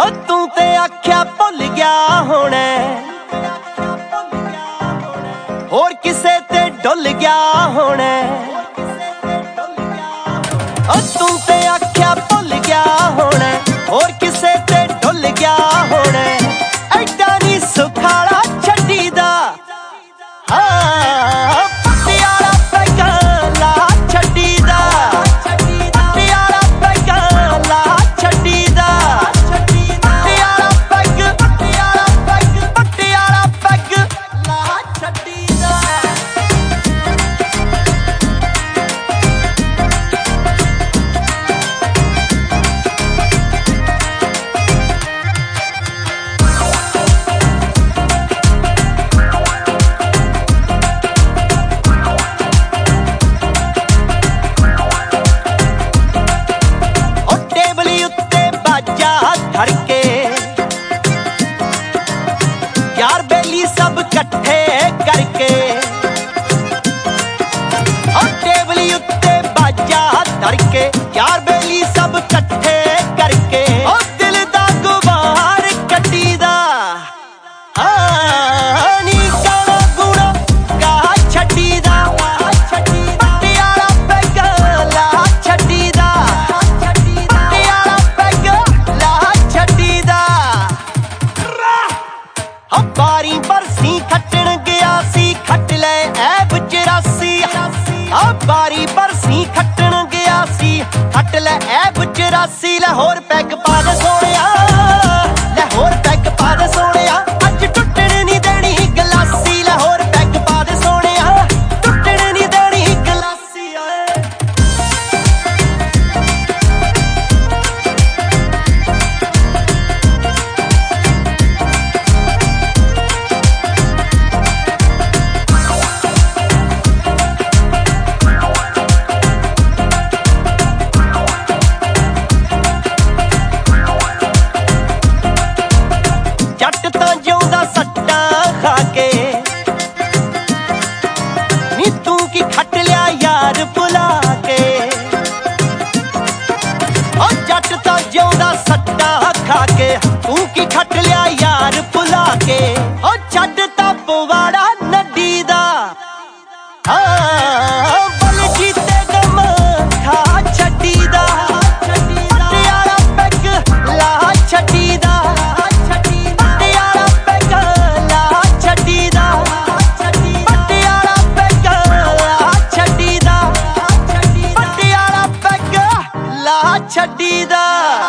ओ तू ते आख्या भुल गया होना, होर किसे ते डुल गया होना। ओ तू ते आख्या भुल गया होना, होर किसे ते डुल गया होना। ऐडा नी सुखाला छड्डी दा, पटियाला पैगा ला छड्डी दा, पटियाला पैगा ला छड्डी दा, Patiala peg Patiala peg Patiala peg ला छड्डी दा। धड़के यार बेली सब कट्ठे करके, और टेबली उत्ते बाजा धड़के यार बेली सब कट्ठे करके। और दिल दा गुबार कट्टी दा, नी गाना गुना गा छड्डी दा, पटियाला पैगा ला छड्डी दा, पटियाला पैगा ला छड्डी दा। बारी बरसी खट्टण गया सी, खट ले ऐब 84। बारी बरसी खट्टण गया सी, खट ले ऐब 84। लाहौर पैग पा दे सोहणिया, लाहौर पैग पा दे सोहणिया, अज टुटण नी देनी गलासी। लाहौर पैग पा दे सोहणिया, टुटण नी देनी गलासी। जट तां जिउंदा सट्टा खा के, नी तू की खट लिया यार बुला के। ओ जट तां जिउंदा सट्टा खा के, तू की खट लिया यार बुला के। ओ छड्ड तां पवाड़ा नड्डी दा, बल जीते गम खा छड्डी दा, पटियाला पैग ला छड्डी दा, पटियाला पैग ला छड्डी दा, पटियाला पैग ला छड्डी दा, पटियाला पैग ला छड्डी दा।